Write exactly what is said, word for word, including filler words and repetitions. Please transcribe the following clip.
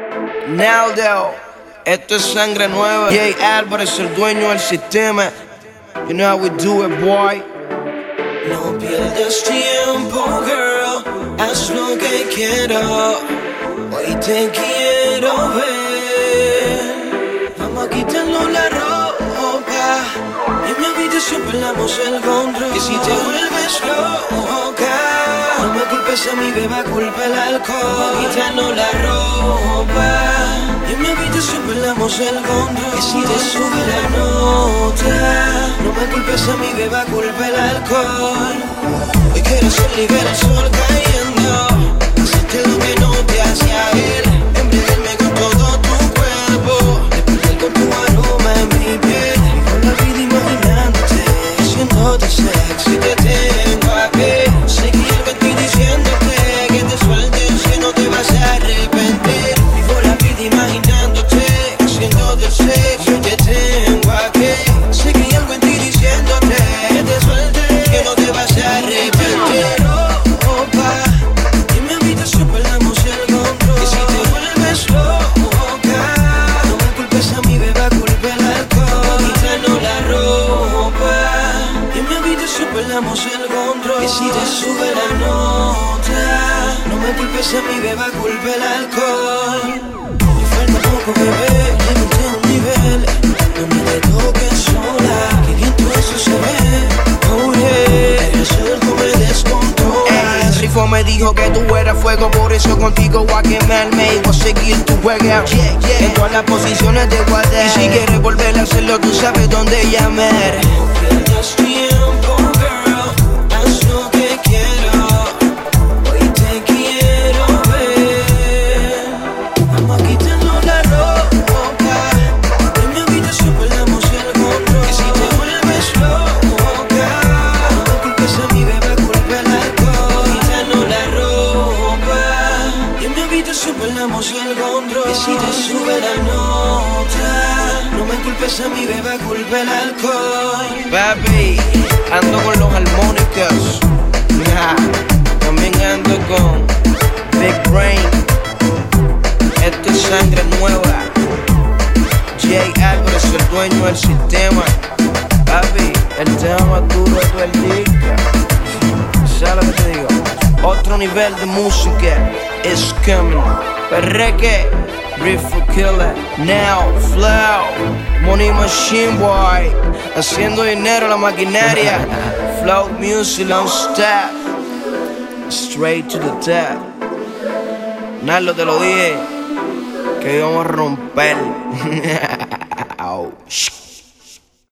Naldo, esto es sangre nueva. Jay Álvarez, el dueño del sistema. You know how we do it, boy. No pierdas tiempo, girl, haz lo que quiero. Hoy te quiero ver. Vamos a quitarnos la ropa. En mi habitación perdamos el control. Que si te vuelves loca, no me culpes a mi beba, culpa el alcohol. Quitarnos la ropa. En mi habitación perdamos el control. Que si te sube la nota, no me culpes a mi beba, culpa el alcohol. Hoy quiero ser libre, el sol cayendo. Hacerte lo que no te hace a él. Embriagarme con todo tu cuerpo. Despertar con tu aroma en mi piel. Y con la vida imaginándote, haciéndote sexy, te tengo aquí. Seguí algo en ti diciéndote que te sueltes, que no te vas a arrepentir. Vivo la vida imaginándote, haciéndote sexy, te tengo aquí. Seguí algo en ti diciéndote que te sueltes, que no te vas a arrepentir. Ropa, y en mi habitación perdamos el control. Que si te vuelves loca, no me culpes a mi beba, culpa el alcohol. Quítanos la ropa, y en mi habitación perdamos el control. Que si te sube la nota, no me culpes a mi beba, culpa el alcohol. Me falta poco, bebé, llévate a un nivel donde te toques sola. Que bien todo eso se ve, oh yeah. El cerco me descontrola. Ey, Rifo me dijo que tú eras fuego, por eso contigo voy a quemarme y voy a seguir tu juego. Yeah, yeah. En todas las posiciones de guardar. Y si quieres volver a hacerlo, tú sabes dónde llamar. No pierdas tiempo, girl, haz lo que quiero. Hoy te quiero ver. Vamos a quitarnos la ropa. En mi habitación perdamos el control. Que si te vuelves loca, no me culpes a mi beba, culpa el alcohol. Quítanos la ropa. Y en mi habitación perdamos el control. Que si te sube la nota, no me culpes a mi beba, culpa el alcohol. Papi, ando con los armónicos. Nah, también ando con Big Brain. Esto es sangre nueva. Jay Álvarez, el dueño del sistema. Papi, el tema más duro de todo el disco. ¿Sabes lo que te digo? Otro nivel de música is coming. Perreque, Riffle Killer, Now, Flow, Money Machine Boy. Haciendo dinero la maquinaria. Flow Music, don't stop. Straight to the top. Nardo, te lo dije, que íbamos a romper.